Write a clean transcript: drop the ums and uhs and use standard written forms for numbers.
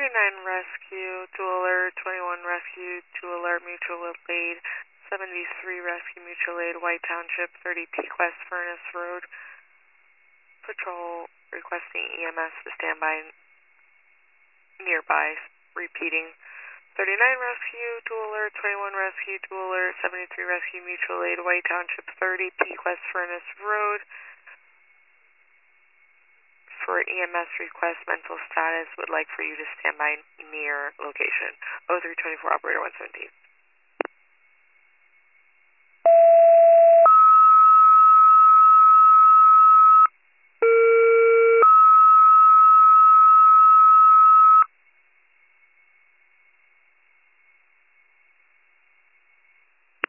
Rescue, dual alert, 21 Rescue, dual alert, mutual aid, 73 Rescue, mutual aid, White Township, 30 Peak West Furnace Road. Patrol requesting EMS to stand by nearby. Repeating, 39 Rescue, dual alert, 21 Rescue, dual alert, 73 Rescue, mutual aid, White Township, 30 Peak West Furnace Road. For EMS request, mental status, would like for you to stand by near location. 0324 operator 117.